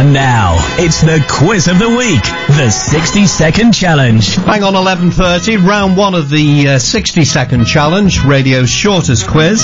And now, it's the quiz of the week, the 60-second challenge. Hang on, 11:30, round one of the 60-second challenge, radio's shortest quiz.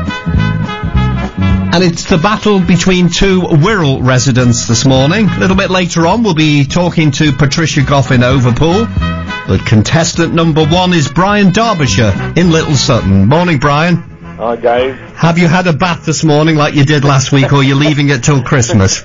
And it's the battle between two Wirral residents this morning. A little bit later on, we'll be talking to Patricia Goff in Overpool. But contestant number one is Brian Derbyshire in Little Sutton. Morning, Brian. Hi, Dave. Have you had a bath this morning like you did last week, or are you leaving it till Christmas?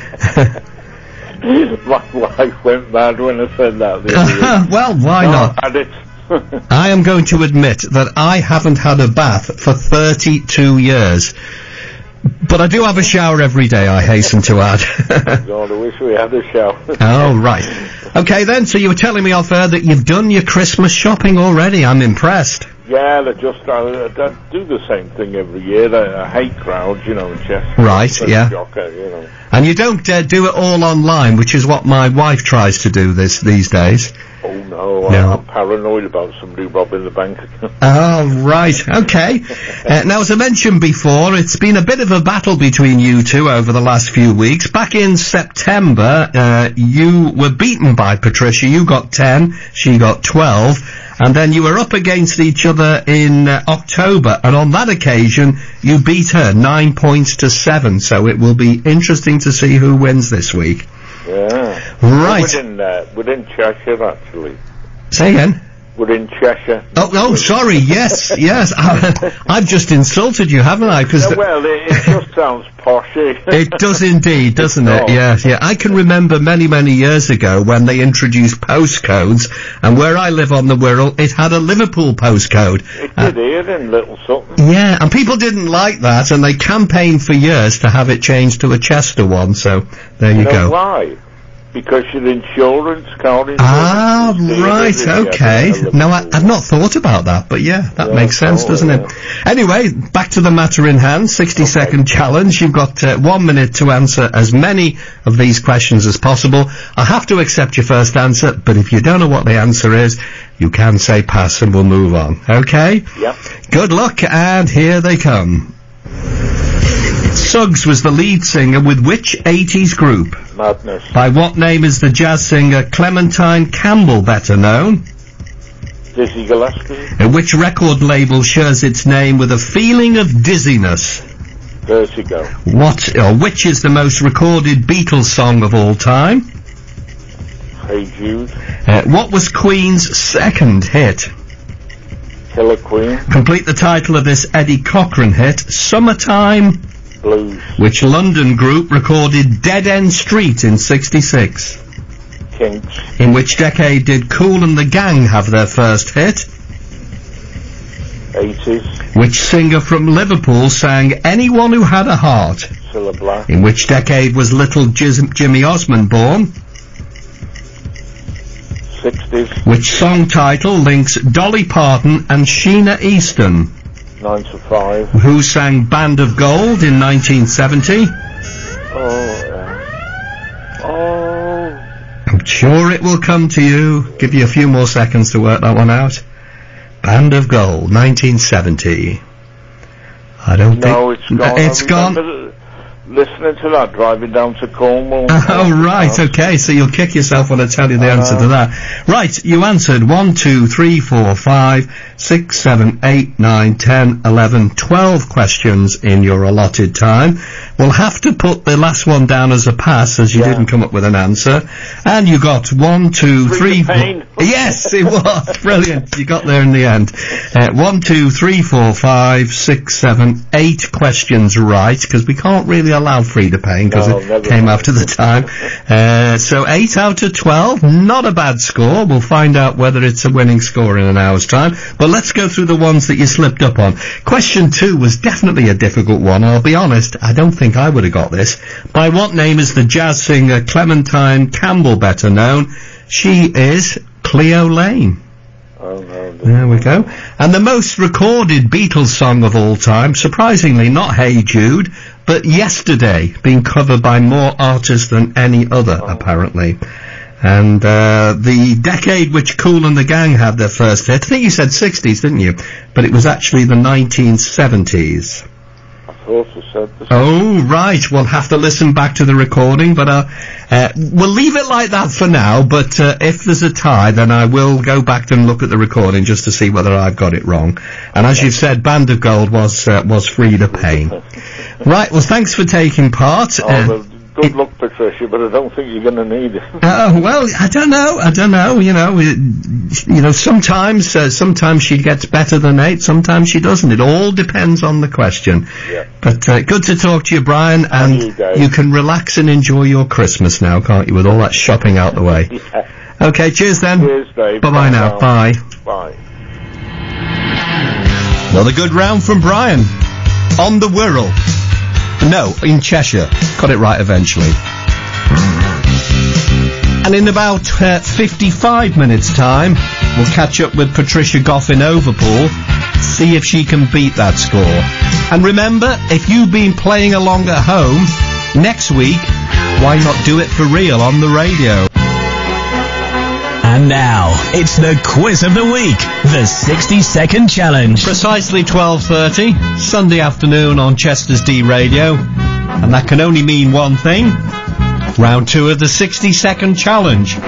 My wife went mad when I said that the other week. Well, why not? I had it. I am going to admit that I haven't had a bath for 32 years. But I do have a shower every day, I hasten to add. God, I wish we had a shower. Oh, right. Okay, then, so you were telling me off air that you've done your Christmas shopping already. I'm impressed. Yeah, I do the same thing every year. I hate crowds, in Chester. Right, yeah. Shocker, And you don't do it all online, which is what my wife tries to do these days. Oh, no. I'm paranoid about somebody robbing the bank account. Oh, right. Okay. Now, as I mentioned before, it's been a bit of a battle between you two over the last few weeks. Back in September, you were beaten by Patricia. You got 10, she got 12. And then you were up against each other in October, and on that occasion, you beat her 9 points to 7, so it will be interesting to see who wins this week. Yeah. Right. Within Cheshire, actually. Say again? Within Cheshire. Oh, sorry, yes. I've just insulted you, haven't I? Well, it just sounds poshy. It does indeed, doesn't it? Yeah. I can remember many, many years ago when they introduced postcodes, and where I live on the Wirral, it had a Liverpool postcode. It did here in Little Sutton. Yeah, and people didn't like that, and they campaigned for years to have it changed to a Chester one, so there you go. Why? Because your insurance, car insurance... Ah, right, okay. No, I've not thought about that, but yeah, that makes sense, doesn't it? Anyway, back to the matter in hand, 60-second challenge. You've got 1 minute to answer as many of these questions as possible. I have to accept your first answer, but if you don't know what the answer is, you can say pass and we'll move on, okay? Yep. Good luck, and here they come. Suggs was the lead singer with which 80s group? Madness. By what name is the jazz singer Clementine Campbell better known? Dizzy Gillespie. Which record label shares its name with a feeling of dizziness? Vertigo. Which is the most recorded Beatles song of all time? Hey Jude. What was Queen's second hit? Killer Queen. Complete the title of this Eddie Cochran hit, Summertime Blues. Which London group recorded Dead End Street in 66? Kinks. In which decade did Kool and the Gang have their first hit? 80s. Which singer from Liverpool sang Anyone Who Had a Heart? Cilla Black. In which decade was little Jimmy Osmond born? 60s. Which song title links Dolly Parton and Sheena Easton? 9 to 5. Who sang Band of Gold in 1970? I'm sure it will come to you. Give you a few more seconds to work that one out. Band of Gold, 1970. I don't think... No, it's gone. It's gone. Listening to that, driving down to Cornwall. Oh, right, okay, so you'll kick yourself when I tell you the answer to that. Right, you answered 1, 2, 3, 4, 5, 6, 7, 8, 9, 10, 11, 12 questions in your allotted time. We'll have to put the last one down as a pass, as you didn't come up with an answer. And you got 1, 2, 3, 4... Yes, it was. Brilliant. You got there in the end. 1, 2, 3, 4, 5, 6, 7, 8 questions right, because we can't really allow free to paying, because it came after the time. So 8 out of 12, not a bad score. We'll find out whether it's a winning score in an hour's time. But let's go through the ones that you slipped up on. Question 2 was definitely a difficult one. I'll be honest, I don't think I would have got this. By what name is the jazz singer Clementine Campbell better known? She is Cleo Lane. Oh, no. There we go. And the most recorded Beatles song of all time, surprisingly not Hey Jude, but Yesterday, being covered by more artists than any other, apparently. And the decade which Kool and the Gang had their first hit, I think you said 60s, didn't you? But it was actually the 1970s. I thought I said the same. Oh, right. We'll have to listen back to the recording, but we'll leave it like that for now, but if there's a tie, then I will go back and look at the recording just to see whether I've got it wrong. And as you've said, Band of Gold was Frida Payne. Right, well, thanks for taking part. Well, good luck, Patricia, but I don't think you're going to need it. Well, I don't know. You know, sometimes she gets better than 8, sometimes she doesn't. It all depends on the question. Yeah. But good to talk to you, Brian, and you can relax and enjoy your Christmas now, can't you, with all that shopping out the way? Yeah. Okay, cheers then. Cheers, Dave. Bye-bye now. Bye. Bye. Another good round from Brian. On the Wirral. No, in Cheshire. Got it right eventually. And in about 55 minutes' time, we'll catch up with Patricia Goff in Overpool, see if she can beat that score. And remember, if you've been playing along at home, next week, why not do it for real on the radio? And now, it's the quiz of the week, the 60-second challenge. Precisely 12:30, Sunday afternoon on Chester's D Radio. And that can only mean one thing. Round 2 of the 60-second challenge.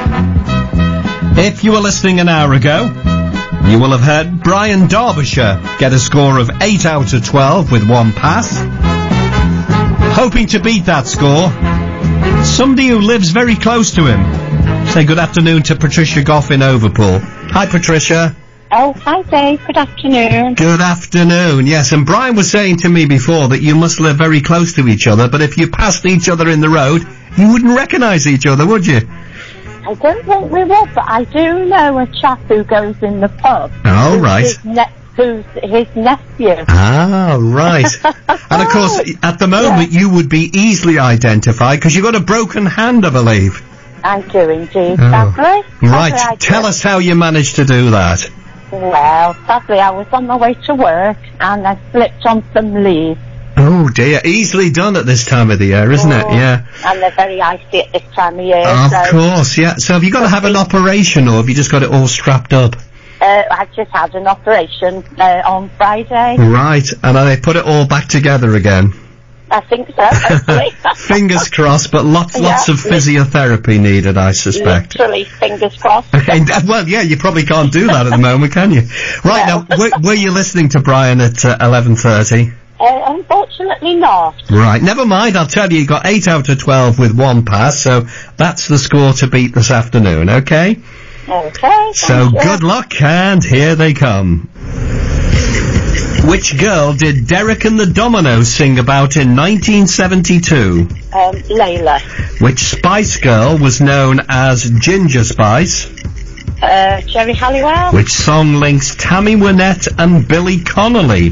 If you were listening an hour ago, you will have heard Brian Derbyshire get a score of 8 out of 12 with 1 pass. Hoping to beat that score, somebody who lives very close to him. Say good afternoon to Patricia Goff in Overpool. Hi, Patricia. Oh, hi Dave. Good afternoon. Good afternoon, yes. And Brian was saying to me before that you must live very close to each other, but if you passed each other in the road, you wouldn't recognise each other, would you? I don't think we would, but I do know a chap who goes in the pub. Oh, right. Who's his nephew. Ah, right. And of course, at the moment, you would be easily identified because you've got a broken hand, I believe. I do indeed, Oh. sadly. Right, tell us how you managed to do that. Well, sadly I was on my way to work and I slipped on some leaves. Oh dear, easily done at this time of the year, isn't it? Yeah. And they're very icy at this time of year. Of so course, yeah. So have you got to have an operation or have you just got it all strapped up? I just had an operation on Friday. Right, and they put it all back together again. I think so, hopefully. Fingers crossed, but lots of physiotherapy needed, I suspect. Literally, fingers crossed. Okay, well, yeah, you probably can't do that at the moment, can you? Right, No. now, were you listening to Brian at 11:30? Unfortunately not. Right, never mind, I'll tell you, you got 8 out of 12 with 1 pass, so that's the score to beat this afternoon, okay? Okay, So thank you. good luck, and here they come. Which girl did Derek and the Dominoes sing about in 1972? Layla. Which Spice Girl was known as Ginger Spice? Jerry Halliwell. Which song links Tammy Wynette and Billy Connolly?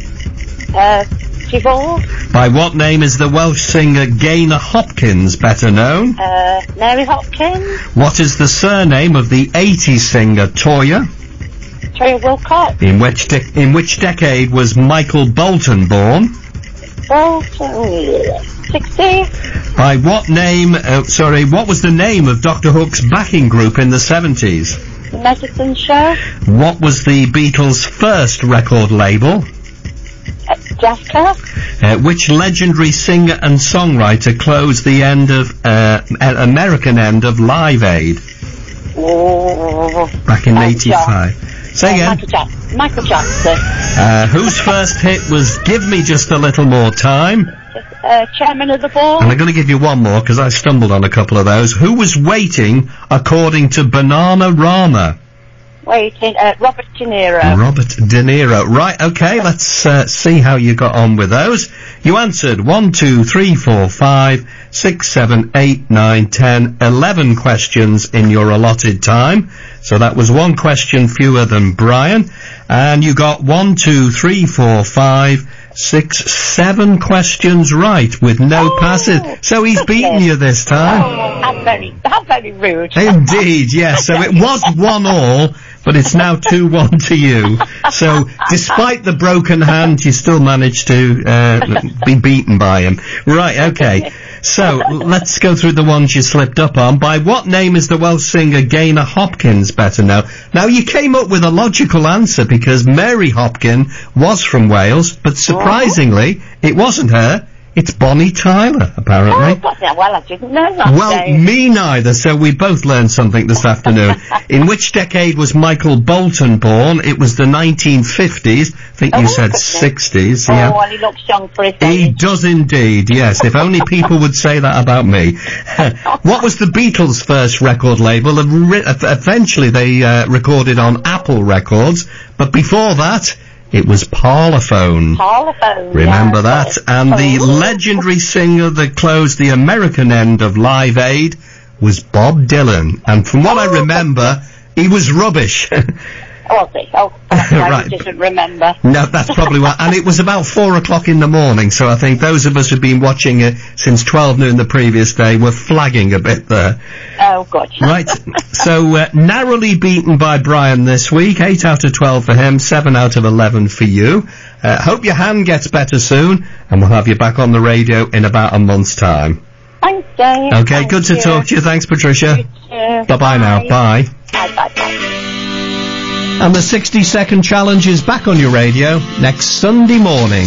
Devolve. By what name is the Welsh singer Gaynor Hopkins better known? Mary Hopkins. What is the surname of the 80s singer Toyah? Toyah Wilcox. In which decade was Michael Bolton born? Bolton. 60. By what name, what was the name of Dr. Hook's backing group in the 70s? The Medicine Show. What was the Beatles' first record label? Decca. Which legendary singer and songwriter closed the American end of Live Aid? Back in 85. Say again. Michael Jackson. Whose first hit was Give Me Just a Little More Time? Chairman of the board. And I'm going to give you one more because I stumbled on a couple of those. Who was waiting according to Bananarama? Waiting. Robert De Niro. Robert De Niro. Right, okay, let's see how you got on with those. You answered 1, 2, 3, 4, 5, 6, 7, 8, 9, 10, 11 questions in your allotted time. So that was 1 question fewer than Brian. And you got 1, 2, 3, 4, 5, 6, 7 questions right with no passes. So he's beaten you this time. How very rude. Indeed, yes. So it was 1-1, but it's now 2-1 to you. So, despite the broken hand, you still managed to be beaten by him. Right, okay. So, let's go through the ones you slipped up on. By what name is the Welsh singer Gaynor Hopkins better known? Now, you came up with a logical answer because Mary Hopkin was from Wales, but surprisingly, it wasn't her. It's Bonnie Tyler, apparently. Oh, well, I didn't know that. Well, me neither, so we both learned something this afternoon. In which decade was Michael Bolton born? It was the 1950s. I think you said 60s. Oh, yeah. well, he looks young for his He age. does indeed, yes. If only people would say that about me. What was the Beatles' first record label? Eventually they recorded on Apple Records, but before that, it was Parlophone. Parlophone, Remember yeah. that? And the legendary singer that closed the American end of Live Aid was Bob Dylan. And from what I remember, he was rubbish. Was he? Oh, that's why Right. he doesn't remember. No, that's probably why. And it was about 4 o'clock in the morning, so I think those of us who've been watching it since 12 noon the previous day were flagging a bit there. Oh, good. Right, so narrowly beaten by Brian this week, 8 out of 12 for him, 7 out of 11 for you. Hope your hand gets better soon, and we'll have you back on the radio in about a month's time. Thanks, Dave. Okay, good to talk to you. Thanks, Patricia. Bye-bye now. Bye. Bye. And the 60-second challenge is back on your radio next Sunday morning.